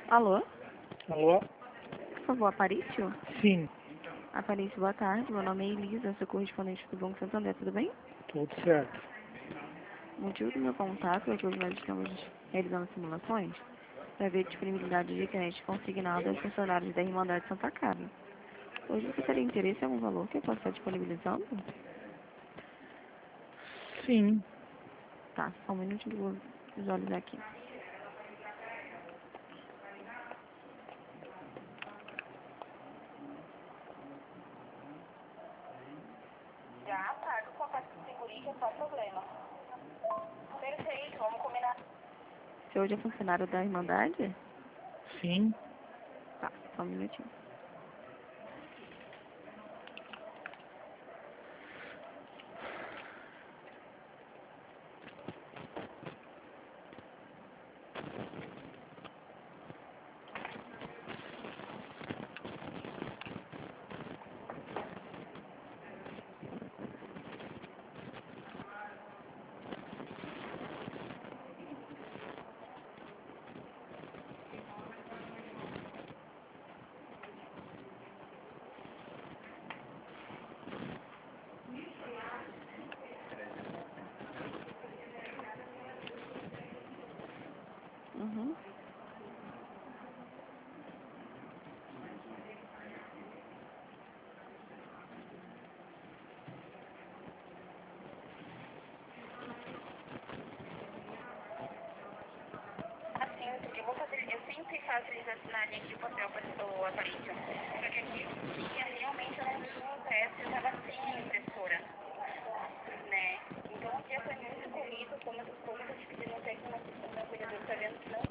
Alô? Alô? Por favor, Aparício? Sim, Aparício, boa tarde. Meu nome é Elisa, sou correspondente do Banco Santander, tudo bem? tudo certo. O motivo do meu contato é que hoje nós estamos realizando simulações para ver a disponibilidade de crédito consignado aos funcionários da Irmandade Santa Casa. Hoje você teria interesse em algum valor que eu possa estar disponibilizando? Sim, Tá, só um minutinho que eu vou visualizar aqui. Já pago com a parte de segurança, só problema. Perfeito, vamos combinar. Você hoje é funcionário da Irmandade? sim. Tá, só um minutinho. Uhum. Assim, porque eu vou fazer, eu sempre faço eles assinarem aqui o papel para o Aparício. Só que aqui eu tinha realmente eu não tinha impresso, eu estava sem impressora, né? Então o dia foi muito corrido, como eu tive que pedir no técnico na cuidadora, tá vendo que não